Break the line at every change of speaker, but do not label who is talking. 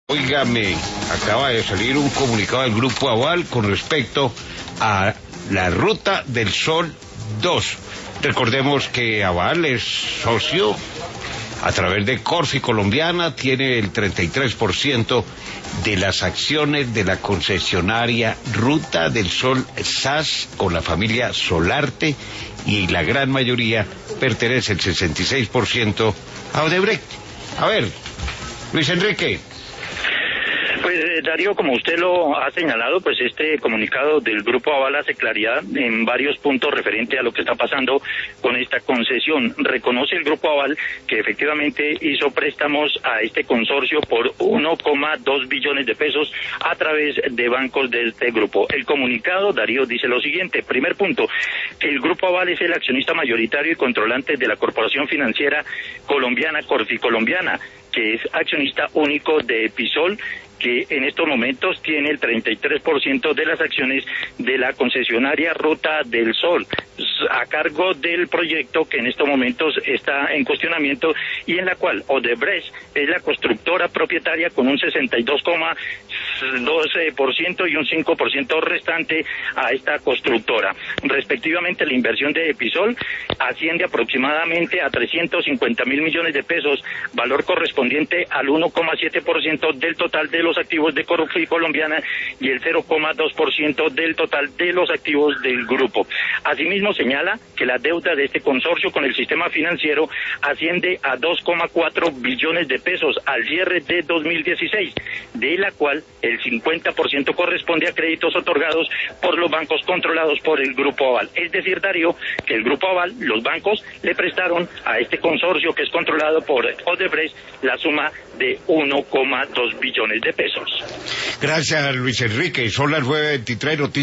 Óigame, acaba de salir un comunicado del Grupo Aval con respecto a la Ruta del Sol 2. Recordemos que Aval es socio a través de Corfi Colombiana, tiene el 33% de las acciones de la concesionaria Ruta del Sol SAS con la familia Solarte, y la gran mayoría pertenece el 66% a Odebrecht. A ver, Luis Enrique.
Pues Darío, como usted lo ha señalado, pues este comunicado del Grupo Aval hace claridad en varios puntos referente a lo que está pasando con esta concesión. Reconoce el Grupo Aval que efectivamente hizo préstamos a este consorcio por 1,2 billones de pesos a través de bancos de este grupo. El comunicado, Darío, dice lo siguiente: primer punto, que el Grupo Aval es el accionista mayoritario y controlante de la Corporación Financiera Colombiana, Corfi Colombiana, que es accionista único de Episol, que en estos momentos tiene el 33% de las acciones de la concesionaria Ruta del Sol, a cargo del proyecto que en estos momentos está en cuestionamiento y en la cual Odebrecht es la constructora propietaria con un 62,12% y un 5% restante a esta constructora. Respectivamente, la inversión de Episol asciende aproximadamente a 350.000 millones de pesos, valor correspondiente al 1,7% del total de los activos de Corfi Colombiana y el 0,2% del total de los activos del grupo. Asimismo, señala que la deuda de este consorcio con el sistema financiero asciende a 2,4 billones de pesos al cierre de 2016, de la cual el 50% corresponde a créditos otorgados por los bancos controlados por el Grupo Aval. Es decir, Darío, que el Grupo Aval, los bancos, le prestaron a este consorcio que es controlado por Odebrecht la suma de 1,2 billones de pesos.
Gracias, Luis Enrique. Son las 9:23 noticias.